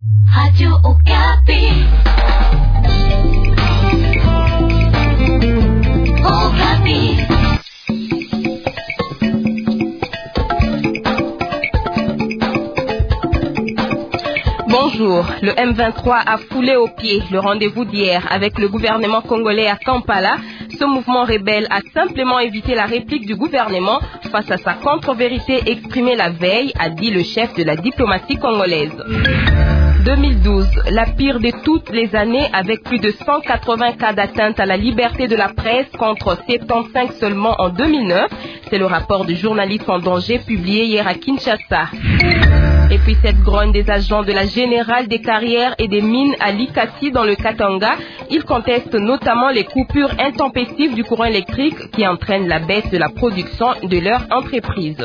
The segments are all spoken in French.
Radio Okapi. Okapi. Bonjour, le M23 a foulé aux pieds le rendez-vous d'hier avec le gouvernement congolais à Kampala. Ce mouvement rebelle a simplement évité la réplique du gouvernement face à sa contre-vérité exprimée la veille, a dit le chef de la diplomatie congolaise. 2012, la pire de toutes les années avec plus de 180 cas d'atteinte à la liberté de la presse contre 75 seulement en 2009. C'est le rapport du journaliste en danger publié hier à Kinshasa. Et puis cette grogne des agents de la Générale des carrières et des mines à Likasi dans le Katanga. Ils contestent notamment les coupures intempestives du courant électrique qui entraînent la baisse de la production de leur entreprise.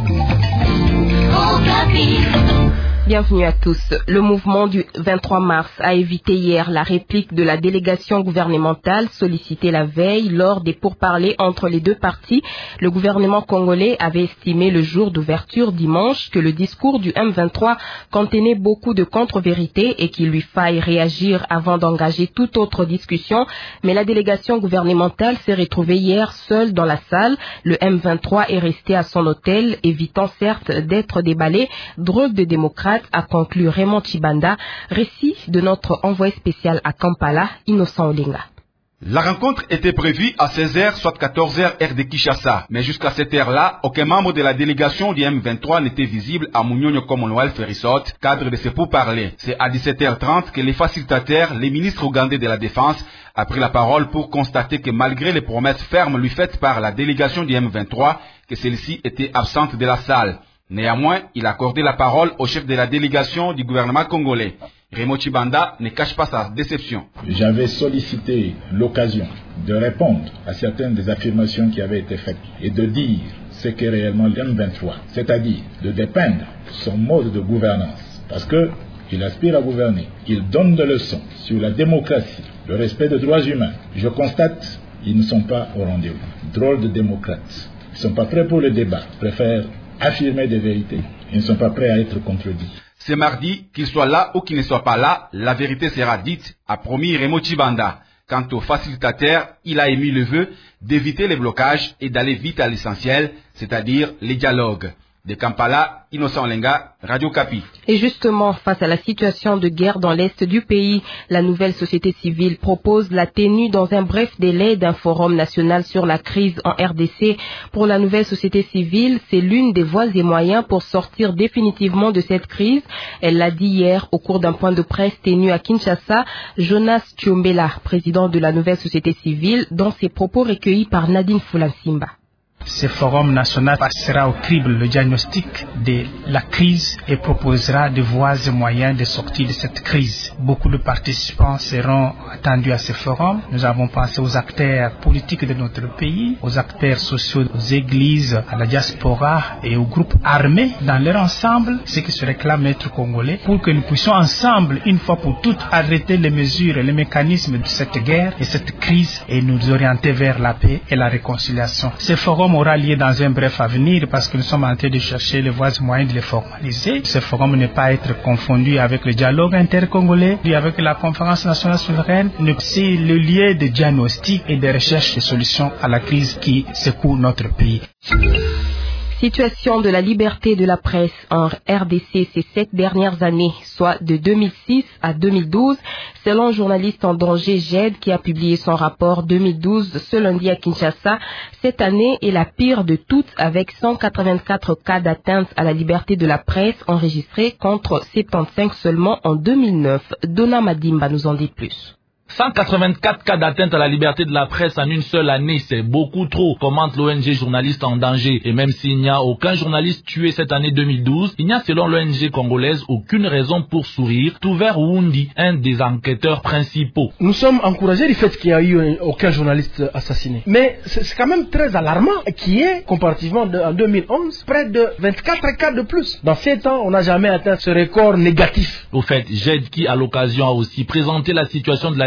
Bienvenue à tous. Le mouvement du 23 mars a évité hier la réplique de la délégation gouvernementale sollicitée la veille lors des pourparlers entre les deux parties. Le gouvernement congolais avait estimé le jour d'ouverture dimanche que le discours du M23 contenait beaucoup de contre-vérités et qu'il lui faille réagir avant d'engager toute autre discussion. Mais la délégation gouvernementale s'est retrouvée hier seule dans la salle. Le M23 est resté à son hôtel, évitant certes d'être déballé. Drôle de démocrate, a conclu Raymond Chibanda, récit de notre envoyé spécial à Kampala, Innocent Olinga. La rencontre était prévue à 16h, soit 14h, heure de Kinshasa. Mais jusqu'à cette heure-là, aucun membre de la délégation du M23 n'était visible à Mouniogno Commonwealth Resort, cadre de ces pourparlers. C'est à 17h30 que les facilitateurs, les ministres ougandais de la Défense, a pris la parole pour constater que malgré les promesses fermes lui faites par la délégation du M23, que celle-ci était absente de la salle. Néanmoins, il a accordé la parole au chef de la délégation du gouvernement congolais. Raymond Chibanda ne cache pas sa déception. J'avais sollicité l'occasion de répondre à certaines des affirmations qui avaient été faites et de dire ce qu'est réellement le M23, c'est-à-dire de dépeindre son mode de gouvernance, parce qu'il aspire à gouverner, il donne des leçons sur la démocratie, le respect des droits humains. Je constate qu'ils ne sont pas au rendez-vous. Drôle de démocrates. Ils ne sont pas prêts pour le débat, préfèrent affirmer des vérités. Ils ne sont pas prêts à être contredits. Ce mardi, qu'il soit là ou qu'il ne soit pas là, la vérité sera dite, a promis Raymond Chibanda. Quant au facilitateur, il a émis le vœu d'éviter les blocages et d'aller vite à l'essentiel, c'est-à-dire les dialogues. De Kampala, Innocent Olinga, Radio Okapi. Et justement, face à la situation de guerre dans l'est du pays, la nouvelle société civile propose la tenue dans un bref délai d'un forum national sur la crise en RDC. Pour la nouvelle société civile, c'est l'une des voies et moyens pour sortir définitivement de cette crise. Elle l'a dit hier au cours d'un point de presse tenu à Kinshasa. Jonas Tchombela, président de la nouvelle société civile, dans ses propos recueillis par Nadine Fulansimba. Ce forum national passera au crible le diagnostic de la crise et proposera des voies et moyens de sortie de cette crise. Beaucoup de participants seront attendus à ce forum. Nous avons pensé aux acteurs politiques de notre pays, aux acteurs sociaux, aux églises, à la diaspora et aux groupes armés dans leur ensemble, ce que se réclame l'être congolais, pour que nous puissions ensemble, une fois pour toutes, arrêter les mesures et les mécanismes de cette guerre et cette crise et nous orienter vers la paix et la réconciliation. Ce forum aura lieu dans un bref avenir parce que nous sommes en train de chercher les voies et moyens de les formaliser. Ce forum ne peut pas être confondu avec le dialogue intercongolais et avec la conférence nationale souveraine. C'est le lieu de diagnostic et de recherche de solutions à la crise qui secoue notre pays. Situation de la liberté de la presse en RDC ces 7 dernières années, soit de 2006 à 2012, selon un journaliste en danger GED qui a publié son rapport 2012 ce lundi à Kinshasa. Cette année est la pire de toutes avec 184 cas d'atteinte à la liberté de la presse enregistrés contre 75 seulement en 2009. Donna Madimba nous en dit plus. 184 cas d'atteinte à la liberté de la presse en une seule année, c'est beaucoup trop, commente l'ONG Journalistes en danger. Et même s'il n'y a aucun journaliste tué cette année 2012, il n'y a selon l'ONG congolaise aucune raison pour sourire, tout vers Wundi, un des enquêteurs principaux. Nous sommes encouragés du fait qu'il n'y a eu aucun journaliste assassiné. Mais c'est quand même très alarmant qu'il y ait, comparativement en 2011, près de 24 cas de plus. Dans 7 ans, on n'a jamais atteint ce record négatif. Au fait, GED qui à l'occasion a aussi présenté la situation de la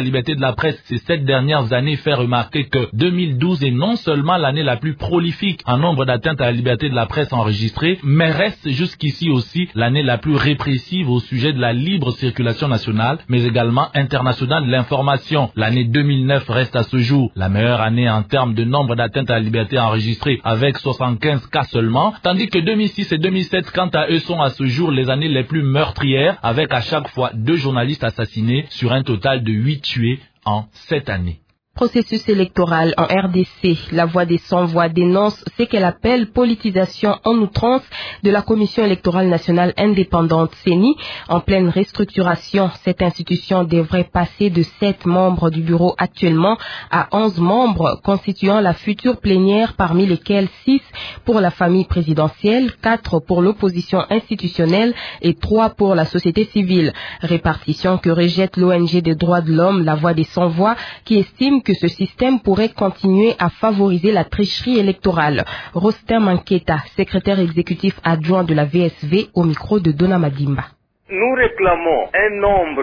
liberté de la presse ces 7 dernières années fait remarquer que 2012 est non seulement l'année la plus prolifique en nombre d'atteintes à la liberté de la presse enregistrées, mais reste jusqu'ici aussi l'année la plus répressive au sujet de la libre circulation nationale, mais également internationale de l'information. L'année 2009 reste à ce jour la meilleure année en termes de nombre d'atteintes à la liberté enregistrées avec 75 cas seulement, tandis que 2006 et 2007 quant à eux sont à ce jour les années les plus meurtrières avec à chaque fois 2 journalistes assassinés sur un total de 8 tués en 7 années. Processus électoral en RDC. La Voix des sans-voix dénonce ce qu'elle appelle politisation en outrance de la Commission électorale nationale indépendante CENI. En pleine restructuration, cette institution devrait passer de 7 membres du bureau actuellement à 11 membres, constituant la future plénière, parmi lesquels 6 pour la famille présidentielle, 4 pour l'opposition institutionnelle et 3 pour la société civile. Répartition que rejette l'ONG des droits de l'homme, La Voix des sans-voix, qui estime que ce système pourrait continuer à favoriser la tricherie électorale. Rostem Anketa, secrétaire exécutif adjoint de la VSV, au micro de Dona Madimba. Nous réclamons un nombre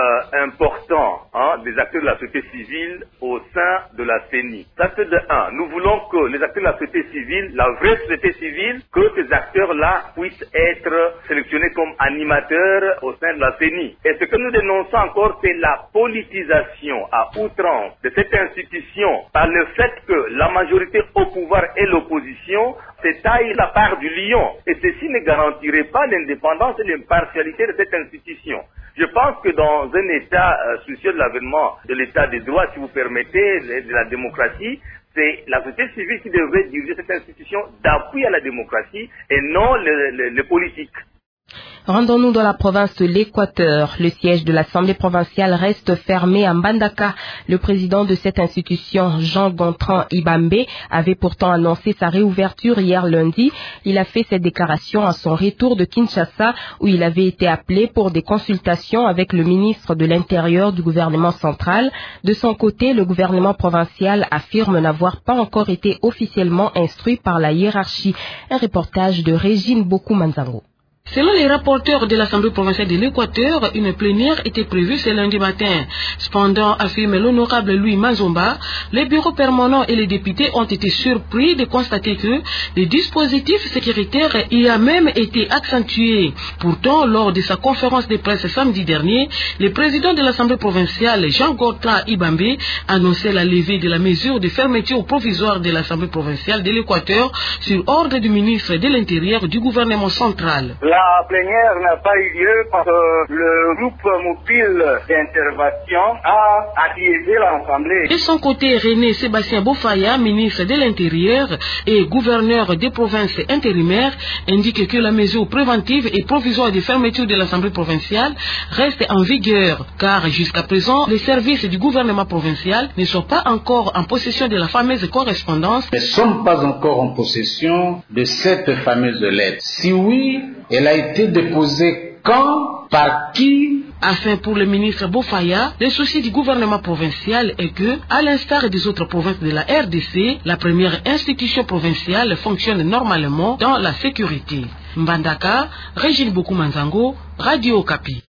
important des acteurs de la société civile au sein de la CENI. Ça c'est de 1. Nous voulons que les acteurs de la société civile, la vraie société civile, que ces acteurs-là puissent être sélectionnés comme animateurs au sein de la CENI. Et ce que nous dénonçons encore, c'est la politisation à outrance de cette institution par le fait que la majorité au pouvoir et l'opposition s'étaillent la part du lion. Et ceci ne garantirait pas l'indépendance et l'impartialité de cette institution. Je pense que dans un État soucieux de l'avènement de l'État des droits, si vous permettez, de la démocratie, c'est la société civile qui devrait diriger cette institution d'appui à la démocratie et non les politiques. Rendons-nous dans la province de l'Équateur. Le siège de l'Assemblée provinciale reste fermé à Mbandaka. Le président de cette institution, Jean Gontran Ibambe, avait pourtant annoncé sa réouverture hier lundi. Il a fait cette déclaration à son retour de Kinshasa, où il avait été appelé pour des consultations avec le ministre de l'Intérieur du gouvernement central. De son côté, le gouvernement provincial affirme n'avoir pas encore été officiellement instruit par la hiérarchie. Un reportage de Régine Bokou-Manzango. Selon les rapporteurs de l'Assemblée provinciale de l'Équateur, une plénière était prévue ce lundi matin. Cependant, affirme l'honorable Louis Mazomba, les bureaux permanents et les députés ont été surpris de constater que le dispositif sécuritaire y a même été accentué. Pourtant, lors de sa conférence de presse samedi dernier, le président de l'Assemblée provinciale, Jean Gontran Ibambe, annonçait la levée de la mesure de fermeture provisoire de l'Assemblée provinciale de l'Équateur sur ordre du ministre de l'Intérieur du gouvernement central. La plénière n'a pas eu lieu parce que le groupe mobile d'intervention a assiégé l'Assemblée. De son côté, René Sébastien Bofaya, ministre de l'Intérieur et gouverneur des provinces intérimaires, indique que la mesure préventive et provisoire de fermeture de l'Assemblée provinciale reste en vigueur, car jusqu'à présent, les services du gouvernement provincial ne sont pas encore en possession de la fameuse correspondance. Nous ne sommes pas encore en possession de cette fameuse lettre. Si oui, elle a été déposée quand, par qui? Enfin, pour le ministre Bofaya, le souci du gouvernement provincial est que, à l'instar des autres provinces de la RDC, la première institution provinciale fonctionne normalement dans la sécurité. Mbandaka, Régine Bokou-Manzango, Radio Okapi.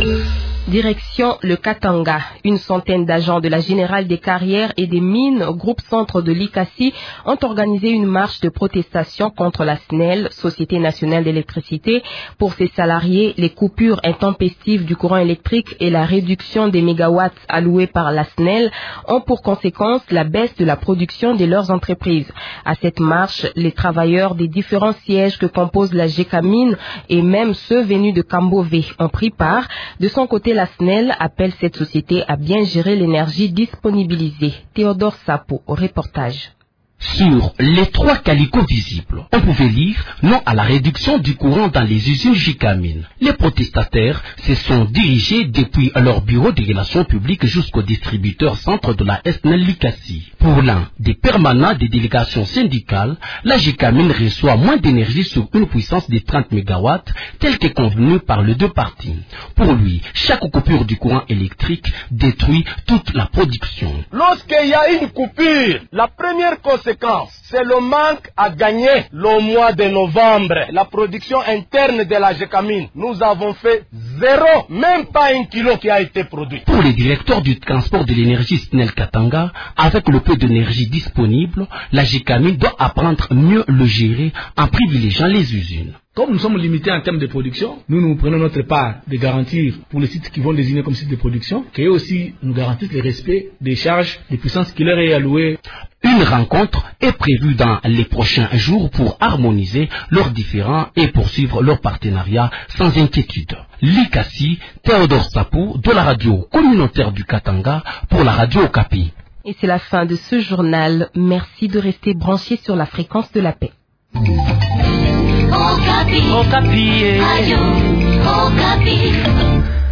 Direction le Katanga. Une centaine d'agents de la Générale des Carrières et des Mines, groupe centre de l'ICACI, ont organisé une marche de protestation contre la SNEL, Société nationale d'électricité. Pour ses salariés, les coupures intempestives du courant électrique et la réduction des mégawatts alloués par la SNEL ont pour conséquence la baisse de la production de leurs entreprises. À cette marche, les travailleurs des différents sièges que compose la GECAMINE et même ceux venus de Kambové ont pris part. De son côté, la SNEL appelle cette société à bien gérer l'énergie disponibilisée. Théodore Sapo au reportage. Sur les 3 calicots visibles, on pouvait lire non à la réduction du courant dans les usines GECAMINE. Les protestataires se sont dirigés depuis leur bureau de relations publiques jusqu'au distributeur centre de la SNEL l'ICACI. Pour l'un des permanents des délégations syndicales, la GECAMINE reçoit moins d'énergie sur une puissance de 30 MW, telle que convenue par les 2 parties. Pour lui, chaque coupure du courant électrique détruit toute la production. Lorsqu'il y a une coupure, la première conséquence conséquence, c'est le manque à gagner le mois de novembre. La production interne de la Gécamine, nous avons fait 0, même pas 1 kilo qui a été produit. Pour les directeurs du transport de l'énergie SNEL Katanga, avec le peu d'énergie disponible, la Gécamine doit apprendre mieux le gérer en privilégiant les usines. Comme nous sommes limités en termes de production, nous prenons notre part de garantir pour les sites qui vont désigner comme sites de production, qu'eux aussi nous garantissent le respect des charges de puissance qui leur est allouée. Une rencontre est prévue dans les prochains jours pour harmoniser leurs différends et poursuivre leur partenariat sans inquiétude. Likasi, Théodore Sapou, de la radio communautaire du Katanga pour la radio Okapi. Et c'est la fin de ce journal. Merci de rester branchés sur la fréquence de la paix. Okapi. Okapi. Radio Okapi.